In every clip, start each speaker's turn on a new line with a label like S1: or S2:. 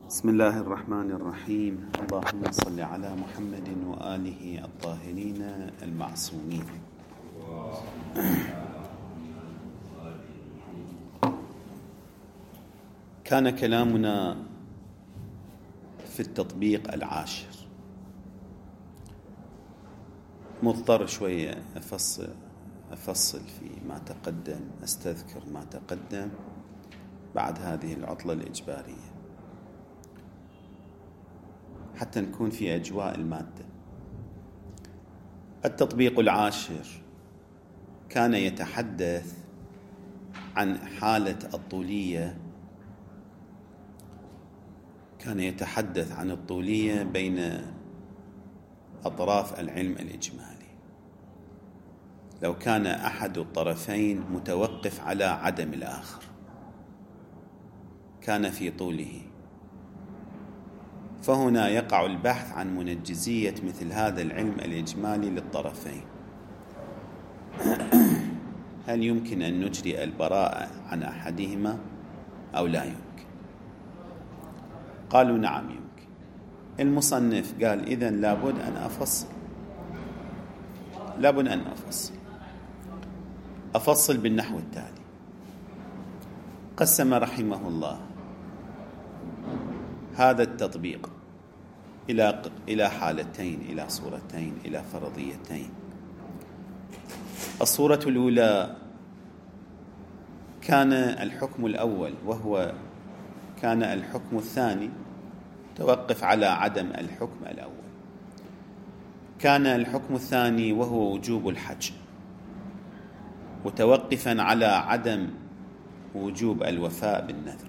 S1: بسم الله الرحمن الرحيم. اللهم صل على محمد وآله الطاهرين المعصومين. كان كلامنا في التطبيق العاشر. مضطر شوية أفصل في ما تقدم، أستذكر ما تقدم بعد هذه العطلة الإجبارية حتى نكون في أجواء المادة. التطبيق العاشر كان يتحدث عن حالة الطولية، كان يتحدث عن الطولية بين أطراف العلم الإجمالي. لو كان أحد الطرفين متوقف على عدم الآخر كان في طوله، فهنا يقع البحث عن منجزية مثل هذا العلم الإجمالي للطرفين. هل يمكن أن نجري البراءة عن أحدهما أو لا يمكن؟ قالوا نعم يمكن. المصنف قال إذن لابد أن أفصل بالنحو التالي. قسم رحمه الله هذا التطبيق إلى حالتين، إلى صورتين، إلى فرضيتين. الصورة الأولى كان الحكم الأول، وهو كان الحكم الثاني توقف على عدم الحكم الأول. كان الحكم الثاني وهو وجوب الحج متوقفا على عدم وجوب الوفاء بالنذر،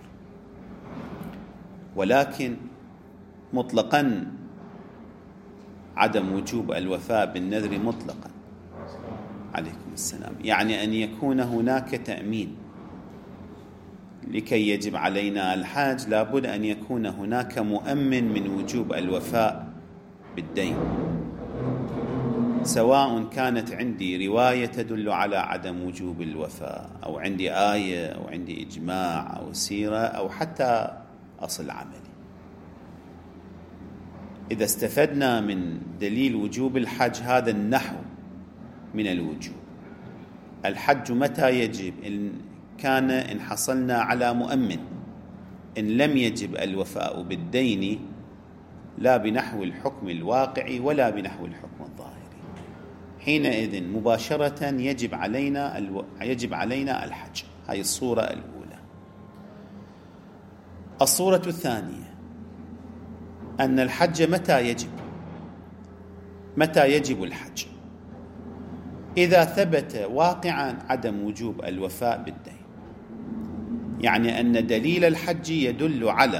S1: ولكن مطلقا عدم وجوب الوفاء بالنذر مطلقا. عليكم السلام. يعني أن يكون هناك تأمين. لكي يجب علينا الحج لابد أن يكون هناك مؤمن من وجوب الوفاء بالدين، سواء كانت عندي رواية تدل على عدم وجوب الوفاء، أو عندي آية، أو عندي إجماع، أو سيرة، أو حتى أصل عملي. إذا استفدنا من دليل وجوب الحج هذا النحو من الوجوب، الحج متى يجب؟ إن حصلنا على مؤمن. إن لم يجب الوفاء بالدين لا بنحو الحكم الواقعي ولا بنحو الحكم الظاهري، حينئذ مباشرة يجب علينا الحج. هذه الصورة الأولى. الصورة الثانية أن الحج متى يجب الحج؟ إذا ثبت واقعا عدم وجوب الوفاء بالدين، يعني أن دليل الحج يدل على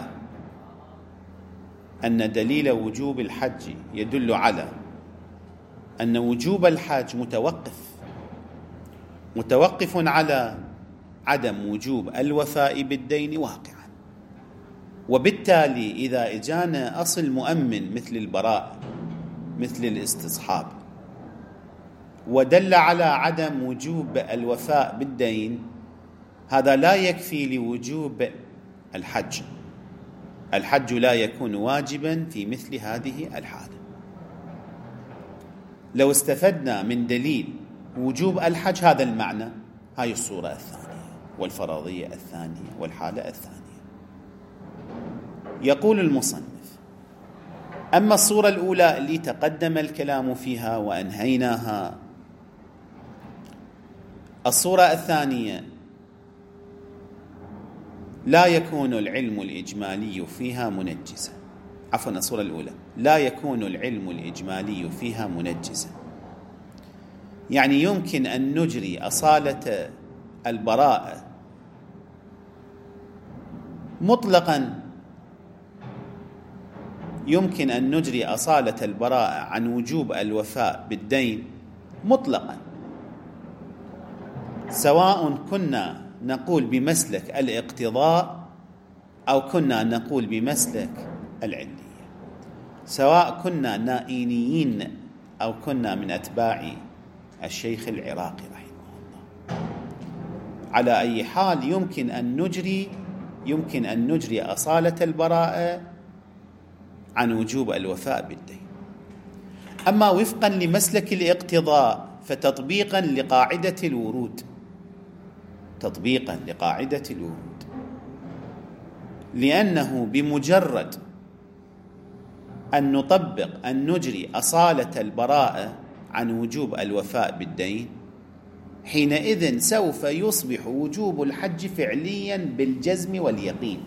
S1: أن دليل وجوب الحج يدل على أن وجوب الحج متوقف على عدم وجوب الوفاء بالدين واقعا. وبالتالي إذا إجانا أصل مؤمن مثل البراء، مثل الاستصحاب، ودل على عدم وجوب الوفاء بالدين، هذا لا يكفي لوجوب الحج. الحج لا يكون واجبا في مثل هذه الحالة. لو استفدنا من دليل وجوب الحج هذا المعنى، هاي الصورة الثانية والفرضية الثانية والحالة الثانية. يقول المصنف: أما الصورة الأولى اللي تقدم الكلام فيها وأنهيناها، الصورة الثانية لا يكون العلم الإجمالي فيها منجزا. عفوا، الصورة الأولى لا يكون العلم الإجمالي فيها منجزا، يعني يمكن أن نجري أصالة البراءة مطلقا، يمكن أن نجري أصالة البراءة عن وجوب الوفاء بالدين مطلقا، سواء كنا نقول بمسلك الاقتضاء أو كنا نقول بمسلك العلية، سواء كنا نائينيين أو كنا من أتباع الشيخ العراقي رحمه الله. على أي حال يمكن أن نجري يمكن أن نجري أصالة البراءة عن وجوب الوفاء بالدين. أما وفقا لمسلك الاقتضاء فتطبيقا لقاعدة الورود، لأنه بمجرد أن نطبق أن نجري أصالة البراءة عن وجوب الوفاء بالدين، حينئذ سوف يصبح وجوب الحج فعليا بالجزم واليقين.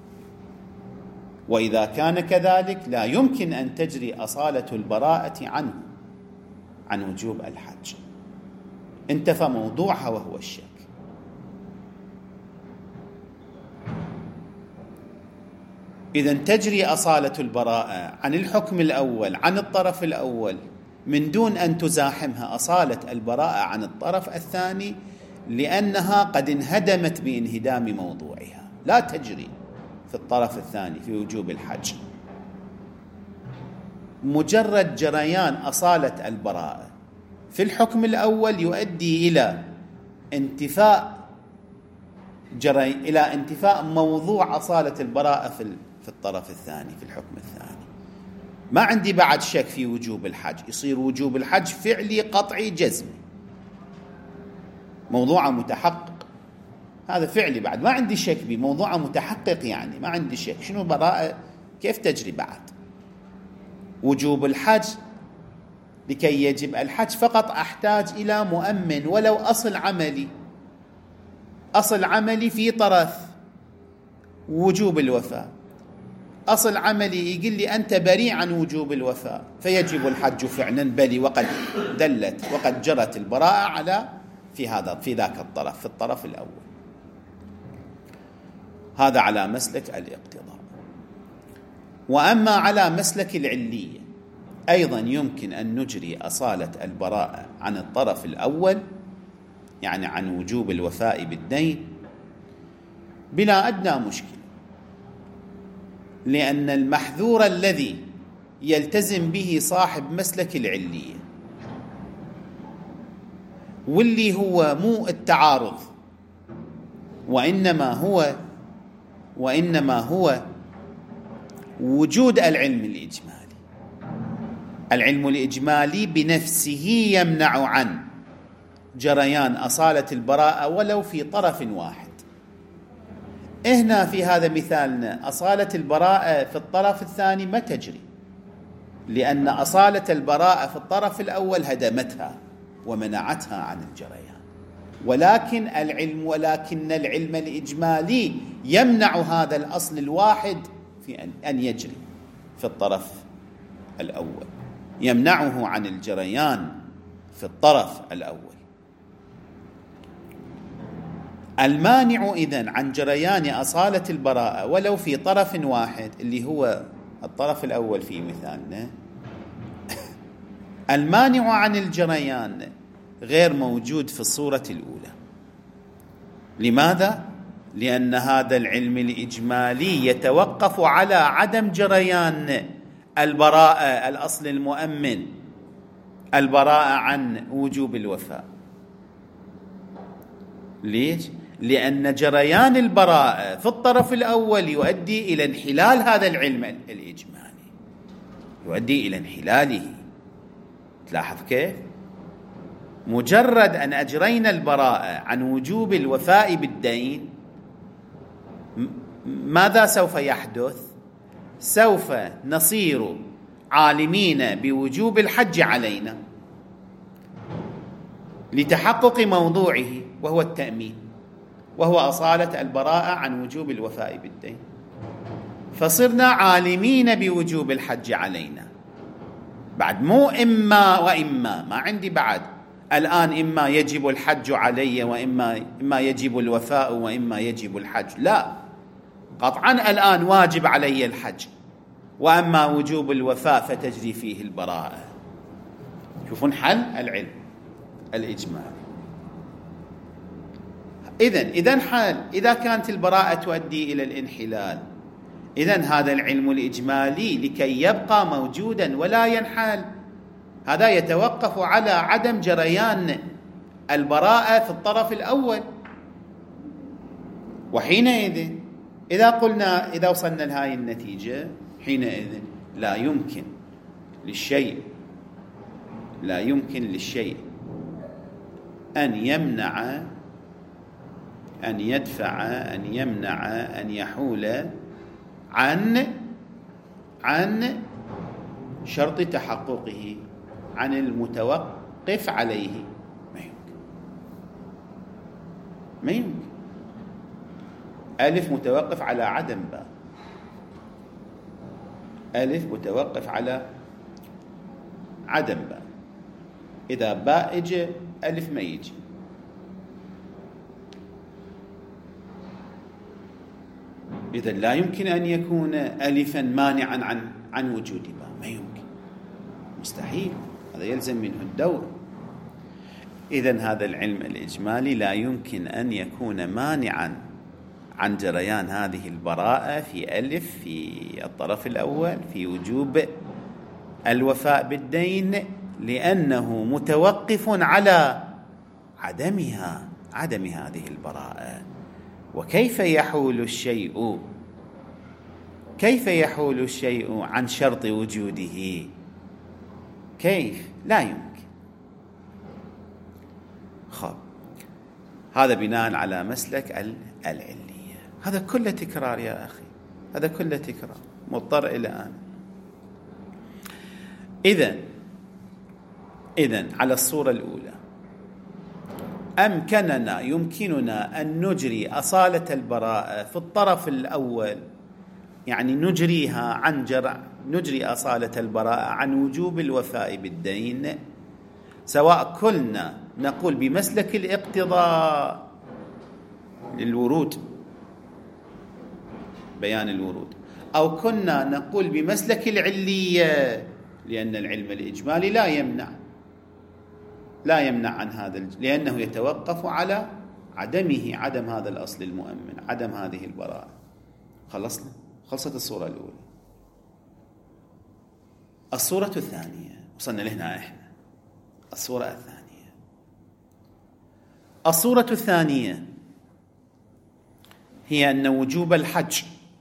S1: وإذا كان كذلك لا يمكن أن تجري أصالة البراءة عنه عن وجوب الحج، انتفى موضوعها وهو الشك. إذن تجري أصالة البراءة عن الحكم الأول عن الطرف الأول من دون أن تزاحمها أصالة البراءة عن الطرف الثاني، لأنها قد انهدمت بانهدام موضوعها، لا تجري في الطرف الثاني في وجوب الحج. مجرد جريان أصالة البراءة في الحكم الأول يؤدي إلى انتفاء موضوع أصالة البراءة في الطرف الثاني في الحكم الثاني. ما عندي بعد شك في وجوب الحج، يصير وجوب الحج فعلي قطعي جزمي، موضوع متحقق، هذا فعلي بعد ما عندي شك به، موضوع متحقق يعني ما عندي شك. شنو براءة كيف تجري بعد؟ وجوب الحج لكي يجب الحج فقط أحتاج إلى مؤمن ولو أصل عملي في طرف وجوب الوفاء، أصل عملي يقول لي أنت بريء عن وجوب الوفاء فيجب الحج فعلا، بلي وقد دلت وقد جرت البراءة على في ذاك الطرف، في الطرف الأول. هذا على مسلك الاقتضاء. وأما على مسلك العلية أيضا يمكن أن نجري أصالة البراءة عن الطرف الأول، يعني عن وجوب الوفاء بالدين، بلا أدنى مشكلة، لأن المحذور الذي يلتزم به صاحب مسلك العلية واللي هو مو التعارض، وإنما هو وجود العلم الإجمالي. العلم الإجمالي بنفسه يمنع عن جريان أصالة البراءة ولو في طرف واحد. هنا في هذا مثالنا أصالة البراءة في الطرف الثاني ما تجري، لأن أصالة البراءة في الطرف الأول هدمتها ومنعتها عن الجريان، ولكن العلم الإجمالي يمنع هذا الأصل الواحد في أن يجري في الطرف الأول، يمنعه عن الجريان في الطرف الأول. المانع إذن عن جريان أصالة البراءة ولو في طرف واحد اللي هو الطرف الأول في مثالنا، المانع عن الجريان غير موجود في الصورة الأولى. لماذا؟ لأن هذا العلم الإجمالي يتوقف على عدم جريان البراءة، الأصل المؤمن، البراءة عن وجوب الوفاء. ليش؟ لأن جريان البراءة في الطرف الأول يؤدي إلى انحلال هذا العلم الإجمالي، يؤدي إلى انحلاله. تلاحظ كيف؟ مجرد أن أجرينا البراءة عن وجوب الوفاء بالدين، ماذا سوف يحدث؟ سوف نصير عالمين بوجوب الحج علينا لتحقق موضوعه وهو التأمين، وهو أصالة البراءة عن وجوب الوفاء بالدين، فصرنا عالمين بوجوب الحج علينا. بعد مو إما وإما، ما عندي بعد الآن إما يجب الحج علي وإما يجب الوفاء وإما يجب الحج، لا، قطعا الآن واجب علي الحج، وأما وجوب الوفاء فتجري فيه البراءة. شوفون حل العلم الإجمالي. إذن حال إذا كانت البراءة تؤدي إلى الانحلال، إذن هذا العلم الإجمالي لكي يبقى موجودا ولا ينحل، هذا يتوقف على عدم جريان البراءة في الطرف الأول. وحينئذ إذا وصلنا لهذه النتيجة، حينئذ لا يمكن للشيء أن يمنع، أن يدفع، أن يمنع، أن يحول عن شرط تحققه، عن المتوقف عليه. ما يمكن. ألف متوقف على عدم باء، ألف متوقف على عدم باء. إذا باء اجى ألف ما يجي. إذا لا يمكن أن يكون ألفا مانعا عن وجود باء، ما يمكن، مستحيل، هذا يلزم منه الدور. إذن هذا العلم الإجمالي لا يمكن أن يكون مانعا عن جريان هذه البراءة في ألف في الطرف الأول في وجوب الوفاء بالدين، لأنه متوقف على عدم هذه البراءة. وكيف يحول الشيء عن شرط وجوده؟ كيف؟ لا يمكن. هذا بناء على مسلك العلية. هذا كله تكرار يا أخي، هذا كله تكرار مضطر إلى آن. إذن على الصورة الأولى يمكننا أن نجري أصالة البراءة في الطرف الأول، يعني نجري أصالة البراءة عن وجوب الوفاء بالدين، سواء كلنا نقول بمسلك الاقتضاء للورود، بيان الورود، أو كنا نقول بمسلك العلية، لأن العلم الإجمالي لا يمنع عن هذا، لأنه يتوقف على عدم هذا الأصل المؤمن، عدم هذه البراءة. خلصت الصورة الأولى. الصورة الثانية وصلنا لهنا إحنا. الصورة الثانية هي أن وجوب الحج،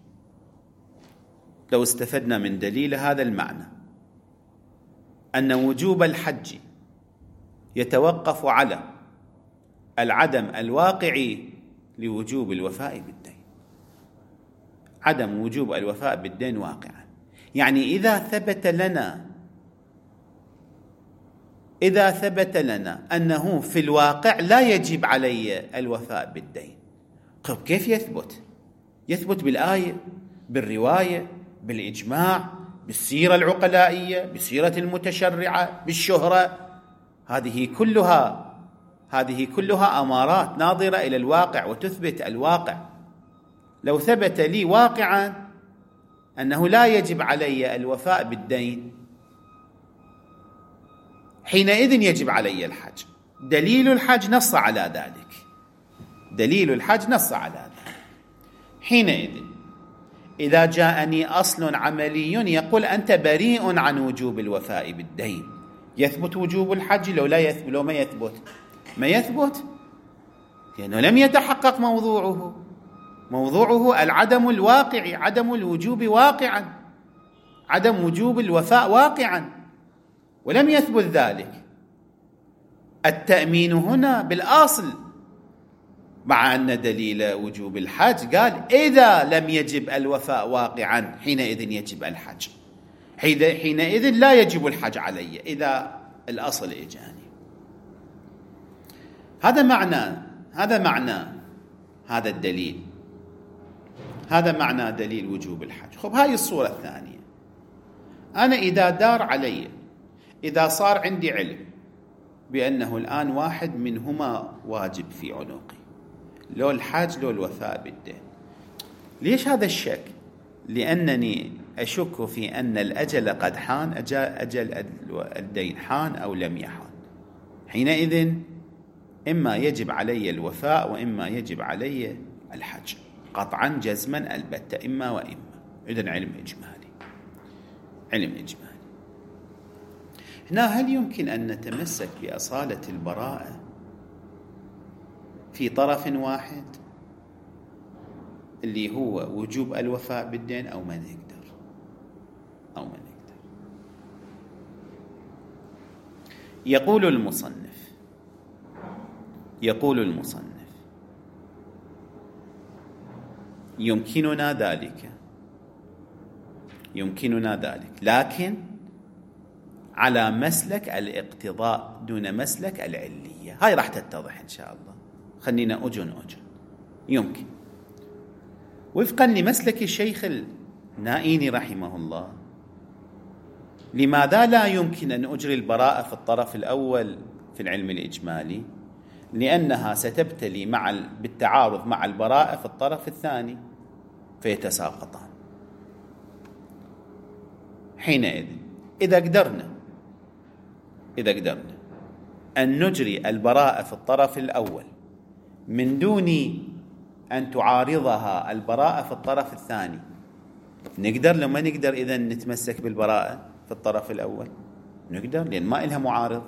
S1: لو استفدنا من دليل هذا المعنى، أن وجوب الحج يتوقف على العدم الواقعي لوجوب الوفاء بالدين. عدم وجوب الوفاء بالدين واقعا، يعني إذا ثبت لنا أنه في الواقع لا يجب علي الوفاء بالدين، طيب كيف يثبت بالآية، بالرواية، بالإجماع، بالسيرة العقلائية، بالسيرة المتشرعة، بالشهرة. هذه كلها أمارات ناظرة إلى الواقع وتثبت الواقع. لو ثبت لي واقعا أنه لا يجب علي الوفاء بالدين، حينئذ يجب علي الحج. دليل الحج نص على ذلك. حينئذ إذا جاءني أصل عملي يقول أنت بريء عن وجوب الوفاء بالدين، يثبت وجوب الحج لو ما يثبت لأنه لم يتحقق موضوعه العدم الواقعي، عدم الوجوب واقعا، عدم وجوب الوفاء واقعا، ولم يثبت ذلك. التأمين هنا بالأصل، مع أن دليل وجوب الحج قال إذا لم يجب الوفاء واقعا حينئذ يجب الحج، حينئذ لا يجب الحج علي إذا الأصل إجاني. هذا معنى هذا الدليل، هذا معنى دليل وجوب الحج. هاي الصورة الثانية. أنا إذا دار علي، إذا صار عندي علم بأنه الآن واحد منهما واجب في عنقي، لو الحج لو الوفاء بالدين. ليش هذا الشك؟ لأنني أشك في أن الأجل قد حان، أجل الدين حان أو لم يحان. حينئذ إما يجب علي الوفاء وإما يجب علي الحج، قطعا جزما البتة، إما وإما. إذن علم إجمالي. هنا هل يمكن أن نتمسك بأصالة البراءة في طرف واحد؟ اللي هو وجوب الوفاء بالدين أو ما نقدر. يقول المصنف يمكننا ذلك لكن على مسلك الاقتضاء دون مسلك العلية. هاي راح تتضح إن شاء الله. خلينا أجن يمكن وفقا لمسلك الشيخ النائيني رحمه الله. لماذا لا يمكن أن أجري البراءة في الطرف الأول في العلم الإجمالي؟ لأنها ستبتلي بالتعارض مع البراءة في الطرف الثاني فيتساقطان. حينئذ إذا قدرنا أن نجري البراءة في الطرف الأول من دون أن تعارضها البراءة في الطرف الثاني، نقدر. لما نقدر إذن نتمسك بالبراءة في الطرف الأول نقدر، لأن ما إلها معارض.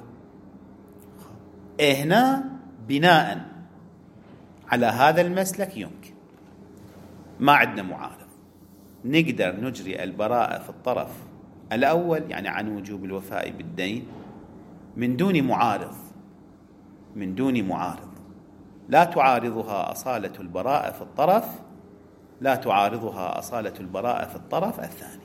S1: هنا بناء على هذا المسلك يمكن، ما عندنا معارض، نقدر نجري البراءة في الطرف الأول يعني عن وجوب الوفاء بالدين من دون معارض لا تعارضها أصالة البراءة في الطرف الثاني.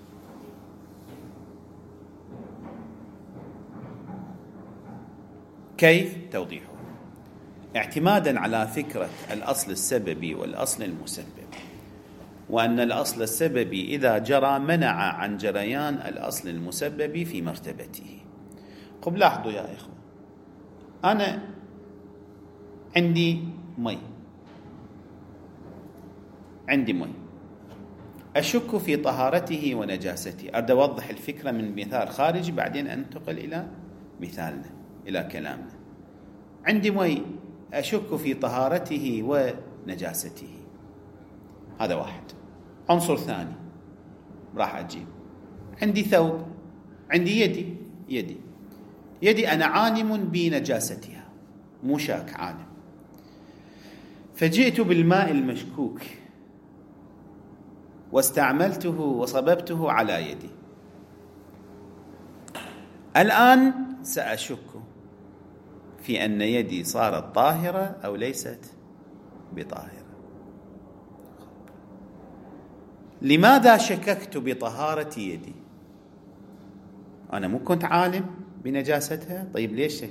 S1: كيف توضيحه؟ اعتمادا على فكرة الأصل السببي والأصل المسبب، وأن الأصل السببي إذا جرى منع عن جريان الأصل المسبب في مرتبته. قم لاحظوا يا إخوة، أنا عندي مي أشك في طهارته ونجاسته. أريد أوضح الفكرة من مثال خارجي بعدين أنتقل إلى مثالنا، إلى كلامنا. عندي مي أشك في طهارته ونجاسته، هذا واحد. عنصر ثاني راح أجيب، عندي ثوب، عندي يدي أنا عالم بنجاستها، مو شاك، عالم. فجئت بالماء المشكوك واستعملته وصببته على يدي. الآن سأشك في أن يدي صارت طاهرة أو ليست بطاهرة. لماذا شككت بطهارة يدي؟ أنا مو كنت عالم بنجاستها؟ طيب ليش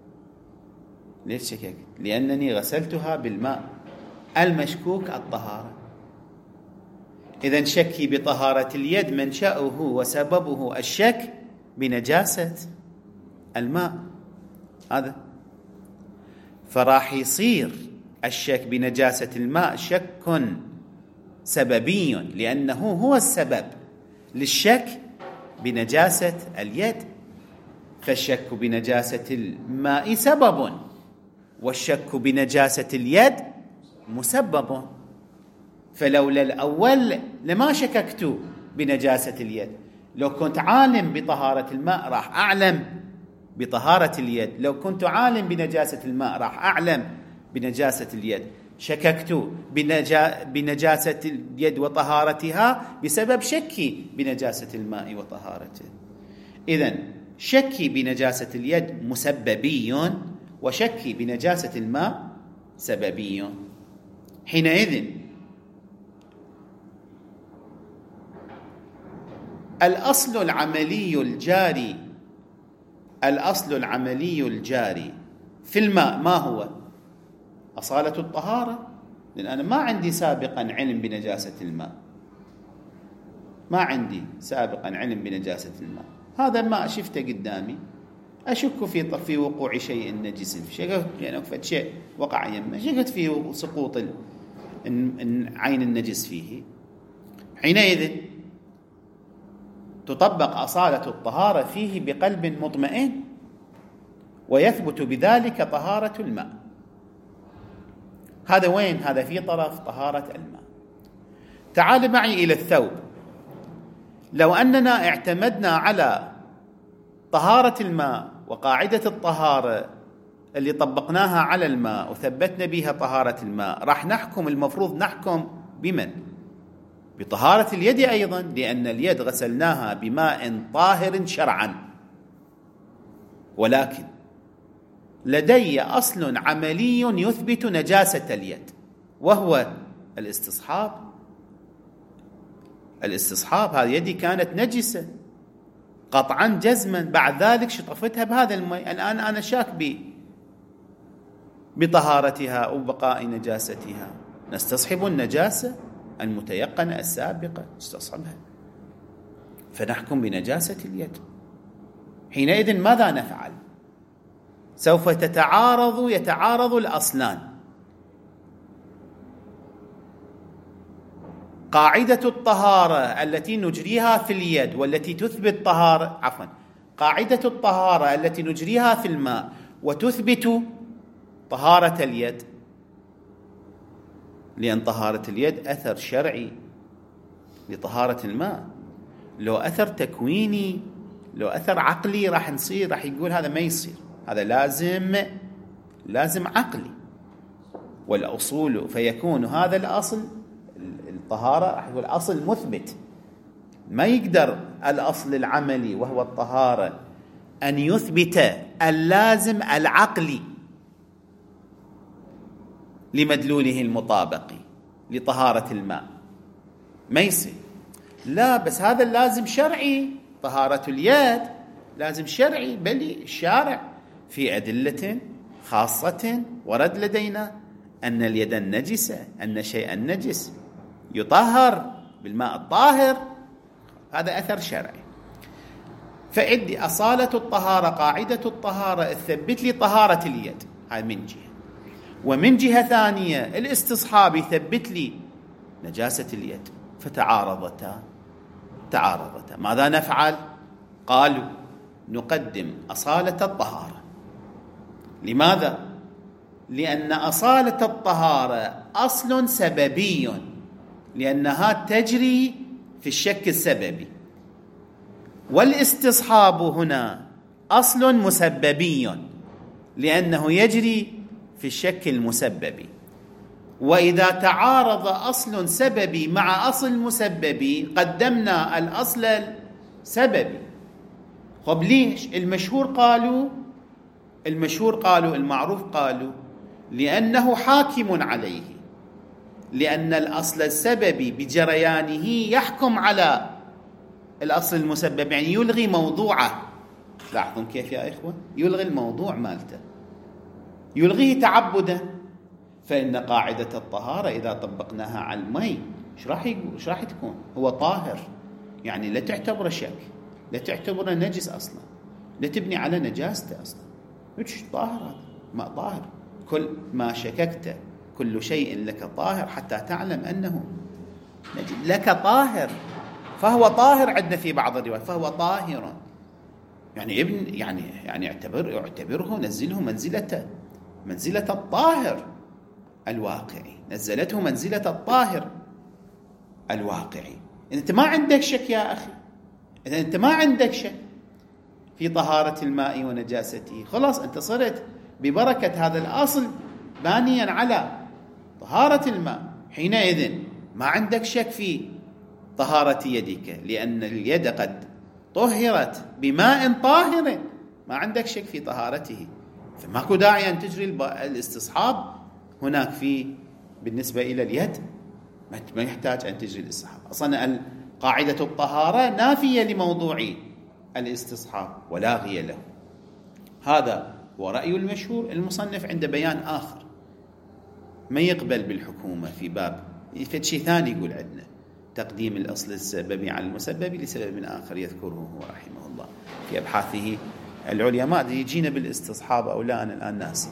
S1: شككت؟ لأنني غسلتها بالماء المشكوك الطهارة. إذن شكي بطهارة اليد منشأه وسببه الشك بنجاسة الماء، هذا. فراح يصير الشك بنجاسة الماء شك سببي، لأنه هو السبب للشك بنجاسة اليد. فالشك بنجاسة الماء سبب، والشك بنجاسة اليد مسبب. فلولا الأول لما شككت بنجاسة اليد. لو كنت عالم بطهارة الماء راح أعلم بطهارة اليد، لو كنت عالم بنجاسة الماء راح أعلم بنجاسة اليد. شككت بنجاسة اليد وطهارتها بسبب شكي بنجاسة الماء وطهارته. إذن شكي بنجاسة اليد مسببي، وشكي بنجاسة الماء سببي. حينئذ الأصل العملي الجاري في الماء ما هو؟ أصالة الطهارة. لأن أنا ما عندي سابقا علم بنجاسة الماء، هذا الماء شفته قدامي، أشك في وقوع شيء نجس، يعني شيء وقع يمه، شكت فيه سقوط عين النجس فيه. حينئذ تطبق أصالة الطهارة فيه بقلب مطمئن، ويثبت بذلك طهارة الماء. هذا وين؟ هذا في طرف طهارة الماء. تعال معي إلى الثوب. لو أننا اعتمدنا على طهارة الماء وقاعدة الطهارة اللي طبقناها على الماء وثبتنا بها طهارة الماء، راح المفروض نحكم بمن؟ بطهارة اليد أيضا، لأن اليد غسلناها بماء طاهر شرعا. ولكن لدي أصل عملي يثبت نجاسة اليد، وهو الاستصحاب. الاستصحاب، هذه يدي كانت نجسة قطعا جزما، بعد ذلك شطفتها بهذا الماء، الآن أنا شاك بطهارتها وبقاء نجاستها. نستصحب النجاسة المتيقنة السابقة، نستصحبها فنحكم بنجاسة اليد. حينئذ ماذا نفعل؟ سوف يتعارض الأصلان. قاعدة الطهارة التي نجريها في اليد والتي تثبت قاعدة الطهارة التي نجريها في الماء وتثبت طهارة اليد، لأن طهارة اليد أثر شرعي لطهارة الماء. لو أثر تكويني، لو أثر عقلي راح يقول هذا ما يصير، هذا لازم عقلي. والأصول فيكون هذا الأصل الطهارة راح يقول أصل مثبت، ما يقدر الأصل العملي وهو الطهارة أن يثبت اللازم العقلي لمدلوله المطابقي لطهارة الماء، ما يصير. لا، بس هذا اللازم شرعي، طهارة اليد لازم شرعي، بل الشارع في أدلة خاصة ورد لدينا أن اليد النجسة، أن شيئا نجس يطهر بالماء الطاهر، هذا أثر شرعي. فعندي أصالة الطهارة، قاعدة الطهارة تثبت لي طهارة اليد، هذا من جهة. ومن جهة ثانية الاستصحاب يثبت لي نجاسة اليد، فتعارضتا. ماذا نفعل؟ قالوا نقدم أصالة الطهارة. لماذا؟ لأن أصالة الطهارة أصل سببي، لأنها تجري في الشك السببي، والاستصحاب هنا أصل مسببي، لأنه يجري في الشك المسببي. وإذا تعارض أصل سببي مع أصل مسببي قدمنا الأصل السببي. طب ليش؟ المعروف قالوا لأنه حاكم عليه، لأن الأصل السببي بجريانه يحكم على الأصل المسبب، يعني يلغي موضوعه. لاحظوا كيف يا إخوة؟ يلغي الموضوع مالته، يلغيه تعبدا. فإن قاعدة الطهارة إذا طبقناها على الماء ايش راح تكون؟ هو طاهر، يعني لا تعتبره شك، لا تعتبره نجس أصلا، لا تبني على نجاسته أصلا. طاهر، هذا ماء طاهر. كل ما شككت، كل شيء لك طاهر حتى تعلم أنه لك طاهر، فهو طاهر. عندنا في بعض الروايات فهو طاهر، يعني اعتبره نزله منزلة الطاهر الواقعي، نزلته منزلة الطاهر الواقعي. أنت ما عندك شك يا أخي، إذا أنت ما عندك شك في طهارة الماء ونجاسته، خلاص أنت صرت ببركة هذا الأصل بانيا على طهارة الماء. حينئذ ما عندك شك في طهارة يدك، لأن اليد قد طهرت بماء طاهر، ما عندك شك في طهارته، فماكو داعي أن تجري الاستصحاب هناك بالنسبة إلى اليد، ما يحتاج أن تجري الاستصحاب. أصلا قاعدة الطهارة نافية لموضوع الاستصحاب ولاغية له. هذا هو رأي المشهور. المصنف عند بيان آخر، ما يقبل بالحكومة في باب شيء ثاني، يقول عندنا تقديم الأصل السببي على المسبب لسبب آخر يذكره هو رحمه الله في أبحاثه العليا. ما أدري يجينا بالاستصحاب أو لا، أنا الآن ناسي.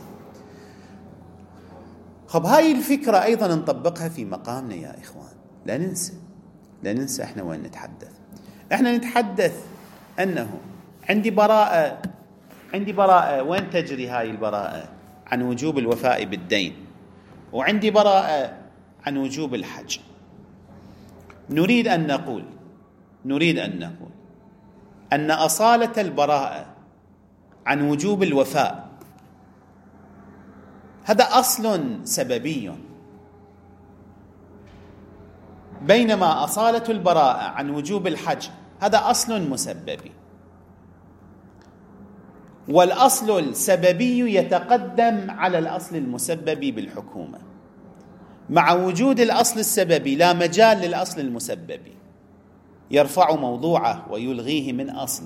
S1: خب هاي الفكرة أيضا نطبقها في مقامنا يا إخوان، لا ننسى إحنا وين نتحدث. إحنا نتحدث أنه عندي براءة. وين تجري هاي البراءة؟ عن وجوب الوفاء بالدين، وعندي براءة عن وجوب الحج. نريد أن نقول أن أصالة البراءة عن وجوب الوفاء هذا أصل سببي، بينما أصالة البراءة عن وجوب الحج هذا أصل مسببي، والأصل السببي يتقدم على الأصل المسببي بالحكومة. مع وجود الأصل السببي لا مجال للأصل المسببي، يرفع موضوعه ويلغيه من أصل.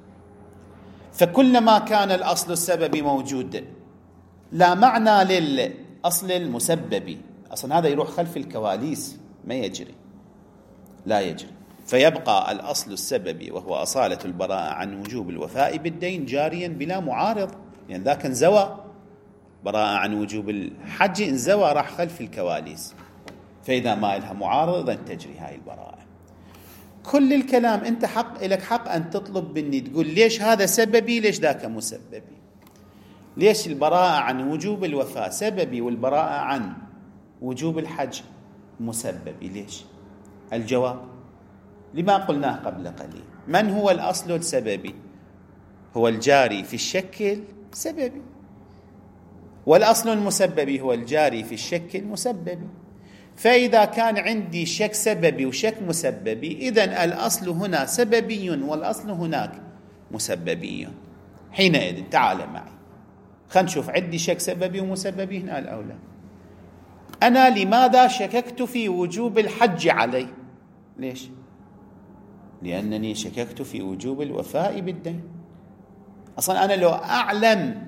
S1: فكلما كان الأصل السببي موجود لا معنى للأصل المسببي، أصلا هذا يروح خلف الكواليس، ما يجري، لا يجري. فيبقى الأصل السببي وهو أصالة البراءة عن وجوب الوفاء بالدين جاريا بلا معارض، لأن ذاك انزوى، براءة عن وجوب الحج انزوى، راح خلف الكواليس. فإذا ما لها معارضة تجري هاي البراءة. كل الكلام أنت لك حق أن تطلب مني تقول ليش هذا سببي ليش ذاك مسببي، ليش البراءة عن وجوب الوفاء سببي والبراءة عن وجوب الحج مسببي، ليش؟ الجواب لما قلناه قبل قليل. من هو الأصل السببي؟ هو الجاري في الشك السببي، والأصل المسببي هو الجاري في الشك المسببي. فإذا كان عندي شك سببي وشك مسببي، إذن الأصل هنا سببي والأصل هناك مسببي. حينئذ تعال معي خلينا نشوف، عندي شك سببي ومسببي هنا الأولى. أنا لماذا شككت في وجوب الحج علي؟ ليش؟ لأنني شككت في وجوب الوفاء بالدين. أصلا أنا لو أعلم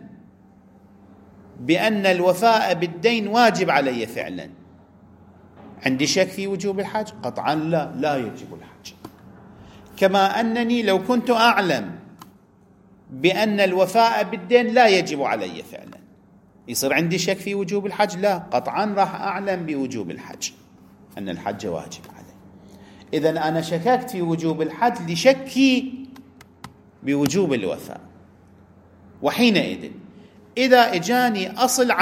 S1: بأن الوفاء بالدين واجب علي فعلا، عندي شك في وجوب الحج؟ قطعا لا يجب الحج. كما أنني لو كنت أعلم بأن الوفاء بالدين لا يجب علي فعلا، يصير عندي شك في وجوب الحج؟ لا، قطعا راح أعلم بوجوب الحج، أن الحج واجب علي. إذن أنا شككت في وجوب الحج لشكي بوجوب الوفاء. وحينئذ إذا إجاني أصل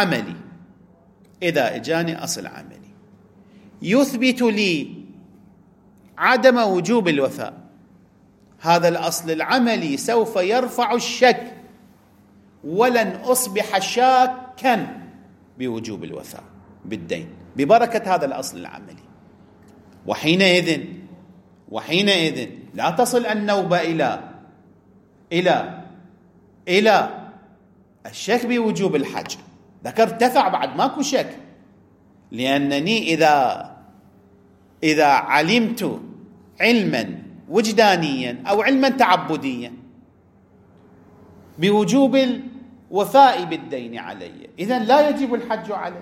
S1: عملي يثبت لي عدم وجوب الوفاء، هذا الأصل العملي سوف يرفع الشك، ولن أصبح شاكا بوجوب الوفاء بالدين ببركة هذا الأصل العملي. وحينئذ لا تصل النوبة إلى الشك بوجوب الحج، ذكر ارتفع بعد ماكو شك. لأنني إذا علمت علما وجدانيا أو علما تعبديا بوجوب الوفاء بالدين علي، إذن لا يجب الحج علي.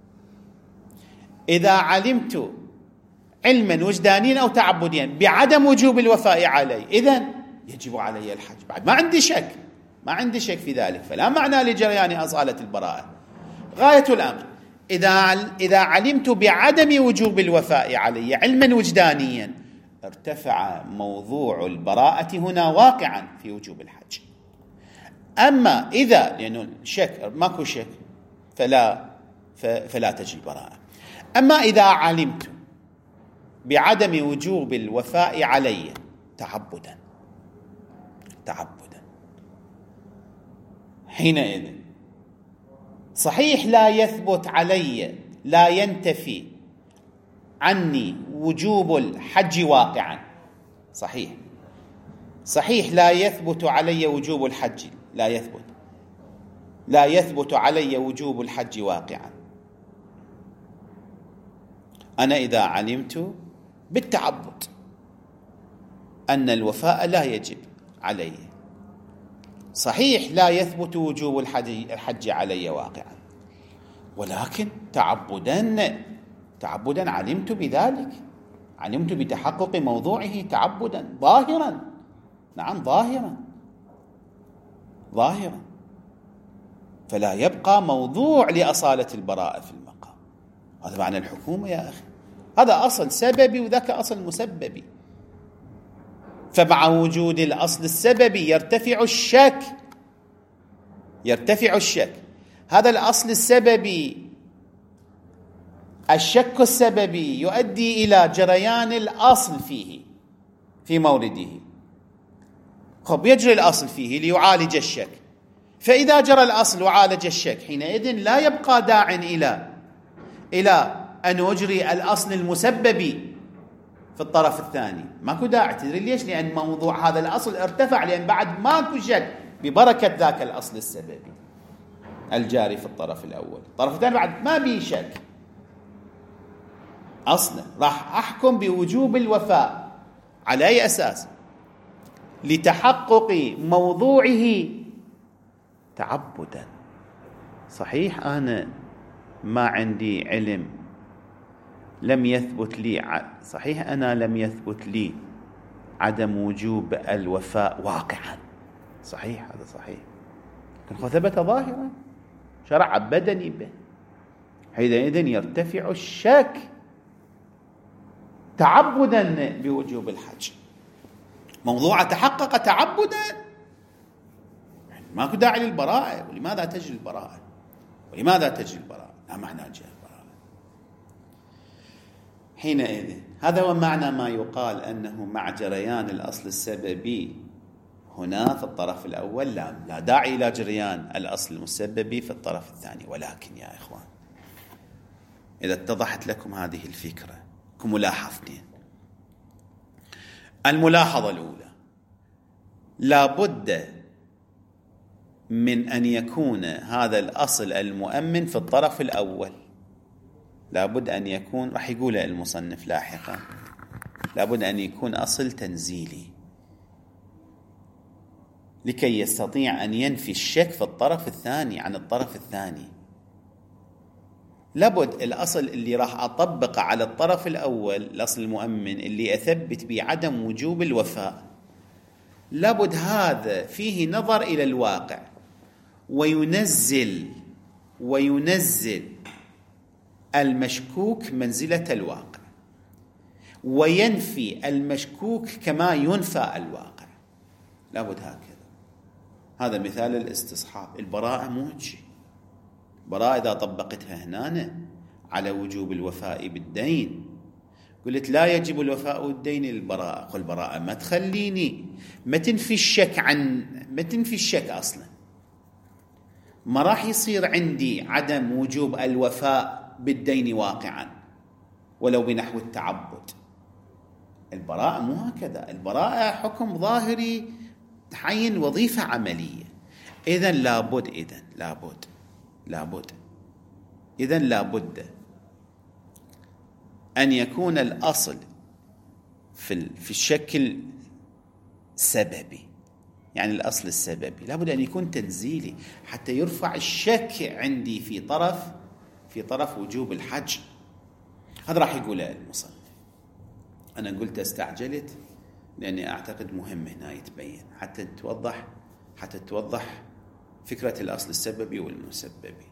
S1: إذا علمت علما وجدانيا أو تعبديا بعدم وجوب الوفاء علي، إذن يجب علي الحج. بعد ما عندي شك في ذلك، فلا معنى لجريان أصالة البراءة. غاية الأمر إذا علمت بعدم وجوب الوفاء علي علما وجدانيا، ارتفع موضوع البراءة هنا واقعا في وجوب الحج. أما إذا لأنه شك ماكو شك فلا تجي البراءة. أما إذا علمت بعدم وجوب الوفاء علي تعبدا، حينئذ صحيح لا يثبت علي، لا ينتفي عني وجوب الحج واقعا، صحيح لا يثبت علي وجوب الحج، لا يثبت علي وجوب الحج واقعا. أنا إذا علمت بالتعبد أن الوفاء لا يجب علي، صحيح لا يثبت وجوب الحج علي واقعا، ولكن تعبدا علمت بذلك، علمت بتحقق موضوعه تعبدا ظاهرا، نعم ظاهرا، فلا يبقى موضوع لأصالة البراءة في المقام. هذا معنى الحكومة يا أخي، هذا أصل سببي وذاك أصل مسببي. فمع وجود الأصل السببي يرتفع الشك. هذا الأصل السببي، الشك السببي يؤدي إلى جريان الأصل فيه في مورده. يجري الأصل فيه ليعالج الشك، فإذا جرى الأصل وعالج الشك، حينئذ لا يبقى داع إلى أن أجري الأصل المسببي في الطرف الثاني. ماكو داعي. تدري ليش؟ لأن موضوع هذا الأصل ارتفع، لأن بعد ماكو شك ببركة ذاك الأصل السببي الجاري في الطرف الأول. الطرف الثاني بعد ما بيه شك، أصلا راح أحكم بوجوب الوفاء. على أي أساس؟ لتحقق موضوعه تعبدا. صحيح أنا ما عندي علم، لم يثبت لي، صحيح أنا لم يثبت لي عدم وجوب الوفاء واقعا، صحيح هذا صحيح، لكن ثبت ظاهرا، شرع بدني به، حينئذ يرتفع الشك تعبدا بوجوب الحج. موضوع تحقق تعبدا، ماكو داعي للبراءة. ولماذا تجري البراءة؟ ولماذا تجري البراءة؟ لا معنى جاء البراءة. حينئذ هذا هو معنى ما يقال أنه مع جريان الأصل السببي هنا في الطرف الأول لا داعي إلى جريان الأصل المسببي في الطرف الثاني. ولكن يا إخوان، إذا اتضحت لكم هذه الفكرة كملاحظتين. الملاحظة الأولى، لا بد من أن يكون هذا الأصل المؤمن في الطرف الأول، لا بد أن يكون، راح يقول المصنف لاحقا، لا بد أن يكون أصل تنزيلي لكي يستطيع أن ينفي الشك في الطرف الثاني عن الطرف الثاني. لابد الأصل اللي راح أطبق على الطرف الأول، الأصل المؤمن اللي أثبت بعدم وجوب الوفاء، لابد هذا فيه نظر إلى الواقع وينزل المشكوك منزلة الواقع، وينفي المشكوك كما ينفى الواقع. لابد هكذا. هذا مثال الاستصحاب. البراءة مو هيك. البراءة إذا طبقتها هنا على وجوب الوفاء بالدين، قلت لا يجب الوفاء بالدين للبراءة، قل البراءة ما تخليني، ما تنفي الشك أصلا، ما راح يصير عندي عدم وجوب الوفاء بالدين واقعا ولو بنحو التعبد. البراءة مو هكذا. البراءة حكم ظاهري تحين وظيفة عملية. إذن لابد أن يكون الأصل في الشكل سببي، يعني الأصل السببي لابد أن يكون تنزيلي حتى يرفع الشك عندي في طرف وجوب الحج. هذا راح يقوله المصنف. أنا قلت استعجلت لأني أعتقد مهم هنا يتبين حتى توضح فكرة الأصل السببي والمسببي،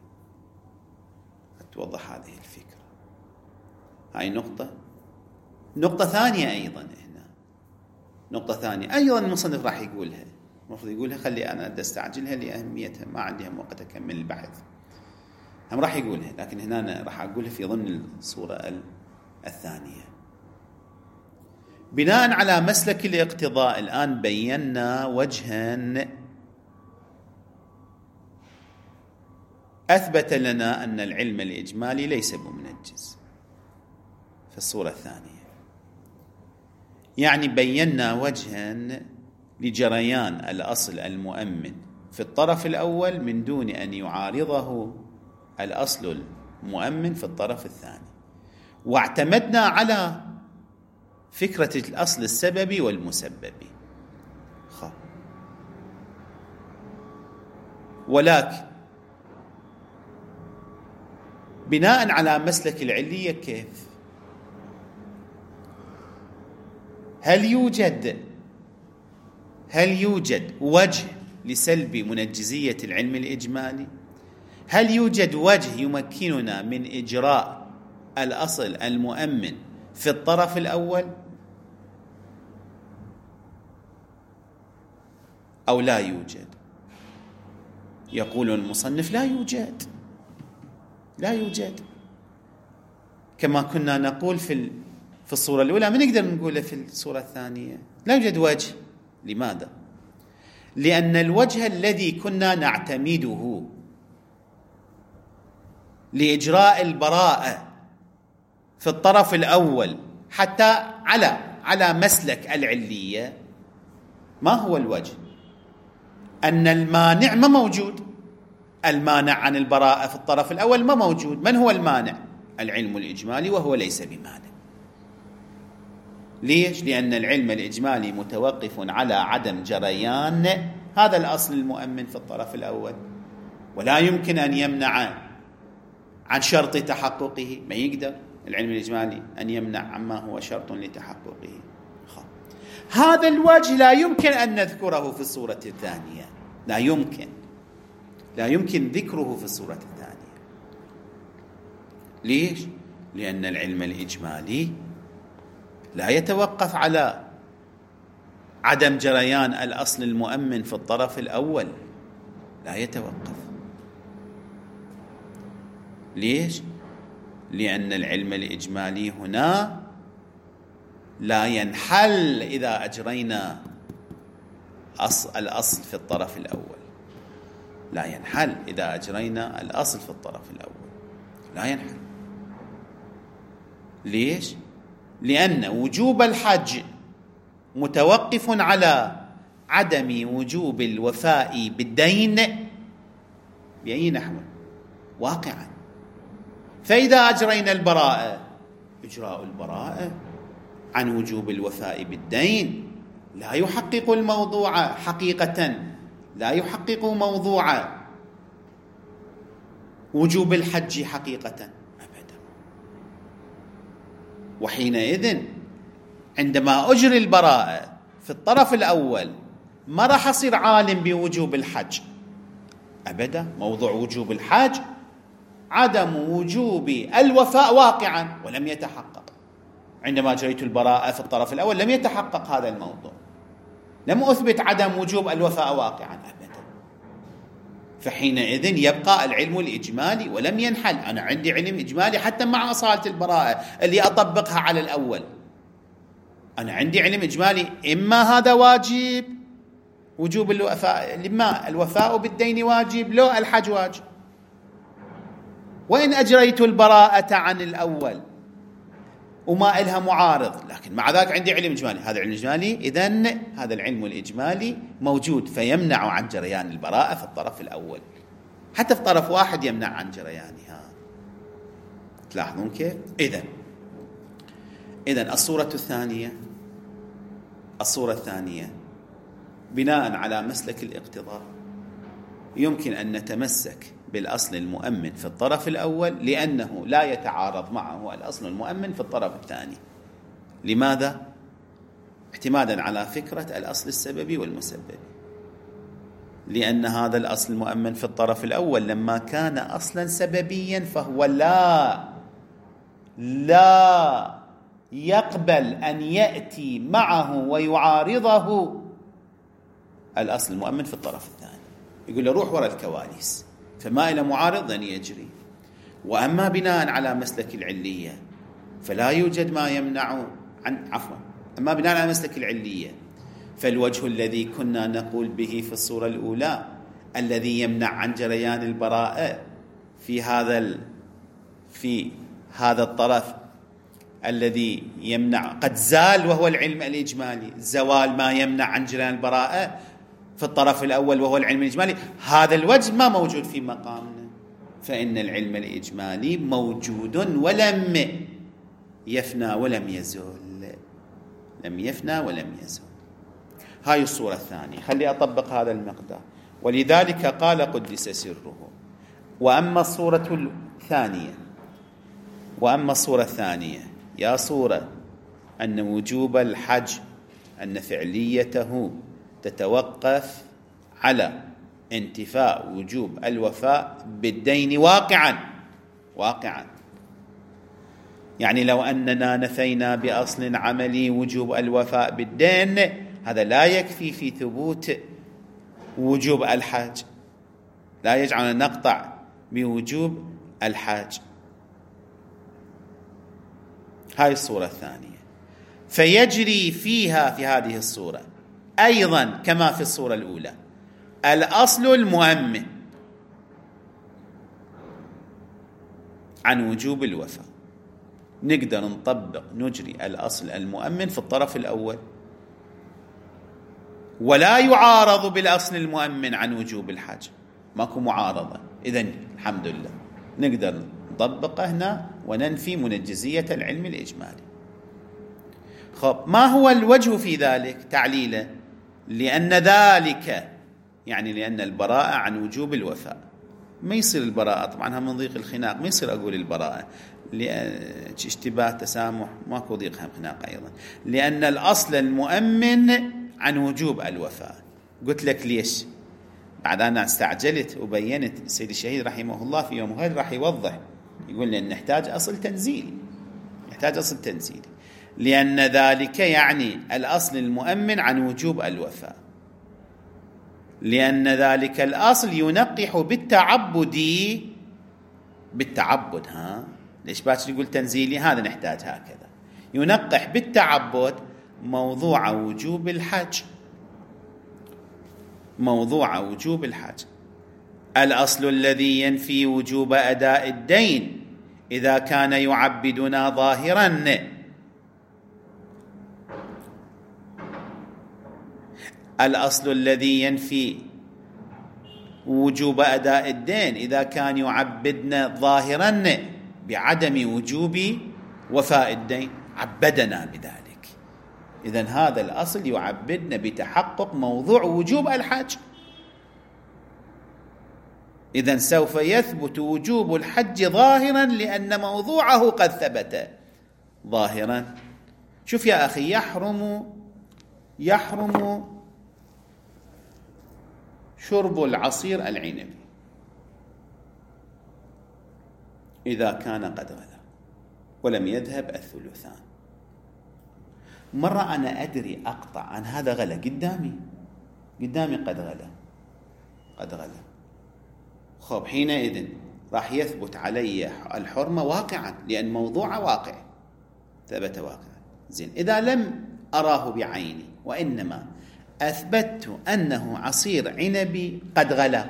S1: توضح هذه الفكرة. هاي نقطة ثانية أيضا هنا، نقطة ثانية أيضا المصنف راح يقولها، المفروض يقولها، خلي أنا أستعجلها لأهميتها، ما عندي هم وقت أكمل البحث، هم راح يقولها، لكن هنا أنا راح أقولها في ضمن الصورة الثانية. بناء على مسلك الاقتضاء الآن بينا وجها أثبت لنا أن العلم الإجمالي ليس بمنجز في الصورة الثانية، يعني بينا وجها لجريان الأصل المؤمن في الطرف الأول من دون أن يعارضه الأصل المؤمن في الطرف الثاني، واعتمدنا على فكرة الأصل السببي والمسببي. ولكن بناء على مسلك العلية كيف؟ هل يوجد وجه لسلب منجزية العلم الإجمالي؟ هل يوجد وجه يمكننا من إجراء الأصل المؤمن في الطرف الأول أو لا يوجد؟ يقول المصنف لا يوجد كما كنا نقول في الصورة الأولى، ما نقدر نقوله في الصورة الثانية. لا يوجد وجه. لماذا؟ لأن الوجه الذي كنا نعتمده لإجراء البراءة في الطرف الأول حتى على مسلك العلية، ما هو الوجه؟ أن المانع ما موجود. المانع عن البراءة في الطرف الأول ما موجود. من هو المانع؟ العلم الإجمالي، وهو ليس بمانع. ليش؟ لأن العلم الإجمالي متوقف على عدم جريان هذا الأصل المؤمن في الطرف الأول، ولا يمكن أن يمنع عن شرط تحققه. ما يقدر العلم الإجمالي أن يمنع عما هو شرط لتحققه. هذا الوجه لا يمكن أن نذكره في الصورة الثانية، لا يمكن ذكره في الصورة الثانية. ليش؟ لأن العلم الإجمالي لا يتوقف على عدم جريان الأصل المؤمن في الطرف الأول، لا يتوقف. ليش؟ لأن العلم الإجمالي هنا لا ينحل إذا أجرينا الأصل في الطرف الأول. لا ينحل إذا أجرينا الأصل في الطرف الأول، لا ينحل. ليش؟ لأن وجوب الحج متوقف على عدم وجوب الوفاء بالدين بأي نحو واقعا. فإذا أجرينا البراءة، إجراء البراءة عن وجوب الوفاء بالدين لا يحقق الموضوع حقيقة، لا يحقق موضوع وجوب الحج حقيقة أبدا. وحينئذ عندما أجري البراءة في الطرف الأول ما راح أصير عالم بوجوب الحج أبدا. موضوع وجوب الحج عدم وجوب الوفاء واقعا ولم يتحقق. عندما أجريت البراءة في الطرف الأول لم يتحقق هذا الموضوع، لم أثبت عدم وجوب الوفاء واقعا أبدا. فحينئذ يبقى العلم الإجمالي ولم ينحل. أنا عندي علم إجمالي حتى مع أصالة البراءة اللي أطبقها على الأول. أنا عندي علم إجمالي، إما هذا واجب وجوب الوفاء، إما الوفاء بالدين واجب، لو الحج واجب. وإن أجريت البراءة عن الأول وما إلها معارض، لكن مع ذلك عندي علم إجمالي، هذا علم إجمالي، إذن هذا العلم الإجمالي موجود فيمنع عن جريان البراءة في الطرف الأول. حتى في طرف واحد يمنع عن جريانها. تلاحظون كيف؟ إذن الصورة الثانية بناء على مسلك الاقتضاء يمكن أن نتمسك بالأصل المؤمن في الطرف الأول لأنه لا يتعارض معه الأصل المؤمن في الطرف الثاني. لماذا؟ اعتمادا على فكرة الأصل السببي والمسبب. لأن هذا الأصل المؤمن في الطرف الأول لما كان أصلا سببيا فهو لا يقبل أن يأتي معه ويعارضه الأصل المؤمن في الطرف الثاني. يقول له روح وراء الكواليس، فما إلى معارض أن يجري. وأما بناء على مسلك العلية فلا يوجد ما يمنع أما بناء على مسلك العلية فالوجه الذي كنا نقول به في الصورة الأولى الذي يمنع عن جريان البراءة في هذا الطرف الذي يمنع قد زال، وهو العلم الإجمالي. زوال ما يمنع عن جريان البراءة في الطرف الأول وهو العلم الإجمالي، هذا الوجه ما موجود في مقامنا. فإن العلم الإجمالي موجود ولم يفنى ولم يزول، لم يفنى ولم يزول. هاي الصورة الثانية. خلي أطبق هذا المقدار. ولذلك قال قدس سره. وأما الصورة الثانية يا صورة أن وجوب الحج أن فعليته تتوقف على انتفاء وجوب الوفاء بالدين واقعا. يعني لو أننا نفينا بأصل عملي وجوب الوفاء بالدين هذا لا يكفي في ثبوت وجوب الحج، لا يجعل نقطع بوجوب الحج. هاي الصورة الثانية. فيجري فيها في هذه الصورة أيضا كما في الصورة الأولى الأصل المؤمن عن وجوب الوفاء. نقدر نطبق نجري الأصل المؤمن في الطرف الأول، ولا يعارض بالأصل المؤمن عن وجوب الحج، ماكو معارضة. إذن الحمد لله نقدر نطبقه هنا وننفي منجزية العلم الإجمالي. خب، ما هو الوجه في ذلك؟ تعليله: لأن ذلك، يعني لأن البراءة عن وجوب الوفاء. ما يصير البراءة، طبعا هم من ضيق الخناق، ما يصير أقول البراءة اشتباه تسامح، ماكو ضيق خناق أيضا. لأن الأصل المؤمن عن وجوب الوفاء. قلت لك ليش؟ بعد أنا استعجلت وبينت. السيد الشهيد رحمه الله في يوم غد راح يوضح، يقول لأن نحتاج أصل تنزيلي، نحتاج أصل تنزيلي. لأن ذلك يعني الأصل المؤمن عن وجوب الوفاء، لأن ذلك الأصل ينقح بالتعبد. ليش باكر يقول تنزيلي؟ هذا نحتاج هكذا. ينقح بالتعبد موضوع وجوب الحج، موضوع وجوب الحج. الأصل الذي ينفي وجوب أداء الدين إذا كان يعبدنا ظاهرا، الأصل الذي ينفي وجوب أداء الدين إذا كان يعبدنا ظاهرا بعدم وجوب وفاء الدين، عبدنا بذلك. إذن هذا الأصل يعبدنا بتحقق موضوع وجوب الحج. إذن سوف يثبت وجوب الحج ظاهرا لأن موضوعه قد ثبت ظاهرا. شوف يا أخي، يحرم شرب العصير العنبي إذا كان قد غلى ولم يذهب الثلثان. مرة أنا أدري أقطع عن هذا غلى قدامي قد غلى. خب، حينئذ راح يثبت علي الحرمة واقعا، لأن موضوع واقع، ثبت واقعا. زين، إذا لم أراه بعيني وإنما أثبت أنه عصير عنبي قد غلى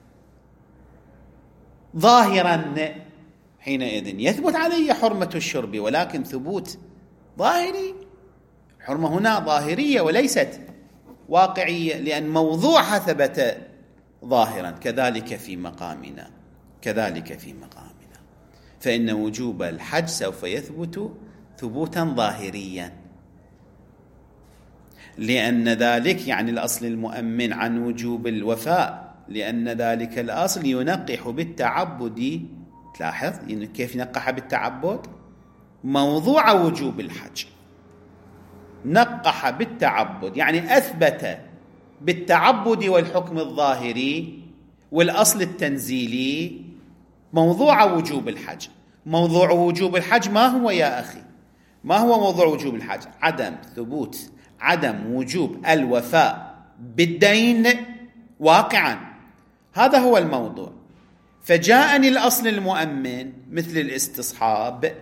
S1: ظاهرا، حينئذ يثبت علي حرمة الشرب، ولكن ثبوت ظاهري. حرمة هنا ظاهرية وليست واقعية، لأن موضوعها ثبت ظاهرا. كذلك في مقامنا، فإن وجوب الحج سوف يثبت ثبوتا ظاهريا، لأن ذلك يعني الأصل المؤمن عن وجوب الوفاء، لأن ذلك الأصل ينقح بالتعبد. تلاحظ كيف نقح بالتعبد؟ موضوع وجوب الحج نقح بالتعبد، يعني أثبت بالتعبد والحكم الظاهري والأصل التنزيلي موضوع وجوب الحج. موضوع وجوب الحج ما هو يا أخي؟ ما هو موضوع وجوب الحج؟ عدم وجوب الوفاء بالدين واقعا، هذا هو الموضوع. فجاءني الأصل المؤمن مثل الاستصحاب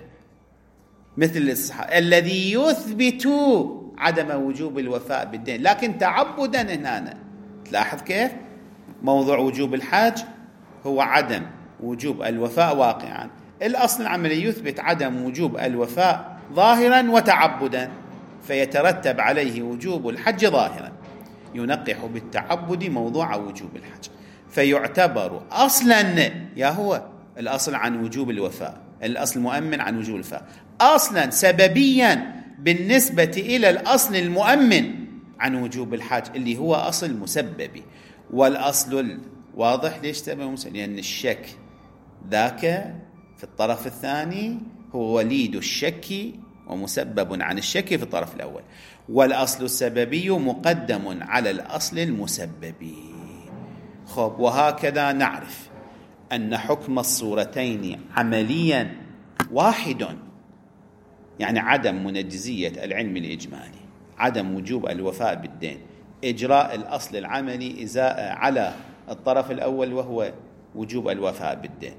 S1: الذي يثبت عدم وجوب الوفاء بالدين، لكن تعبدا هنا. تلاحظ كيف موضوع وجوب الحج هو عدم وجوب الوفاء واقعا، الأصل العملي يثبت عدم وجوب الوفاء ظاهرا وتعبدا، فيترتب عليه وجوب الحج ظاهرا، ينقح بالتعبد موضوع وجوب الحج، فيعتبر أصلا هو الأصل عن وجوب الوفاء، الأصل المؤمن عن وجوب الوفاء، أصلا سببيا بالنسبة إلى الأصل المؤمن عن وجوب الحج اللي هو أصل مسببي. والأصل واضح ليش سبب مسبب؟ لأن الشك ذاك في الطرف الثاني هو وليد الشك ومسبب عن الشك في الطرف الأول، والأصل السببي مقدم على الأصل المسببي. خب، وهكذا نعرف أن حكم الصورتين عمليا واحد، يعني عدم منجزية العلم الإجمالي، عدم وجوب الوفاء بالدين، إجراء الأصل العملي على الطرف الأول وهو وجوب الوفاء بالدين،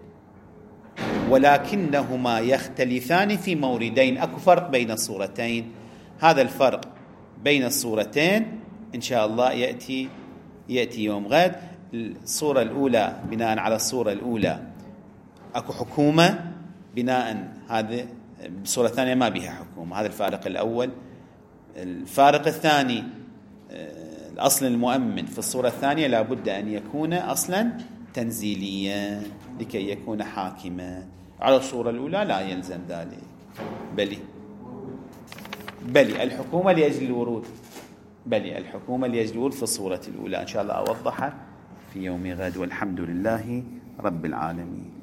S1: ولكنهما يختلفان في موردين. أكو فرق بين الصورتين، هذا الفرق بين الصورتين إن شاء الله يأتي يوم غد. الصورة الأولى بناء على الصورة الأولى أكو حكومة بناء هذا بالصورة الثانية ما بها حكومة. هذا الفارق الأول. الفارق الثاني، الأصل المؤمن في الصورة الثانية لابد أن يكون أصلا تنزيليا لكي يكون حاكما. على الصورة الأولى لا يلزم ذلك. بل الحكومة لأجل الورود، الحكومة لأجل الورود في الصورة الأولى. إن شاء الله أوضحها في يوم غد، والحمد لله رب العالمين.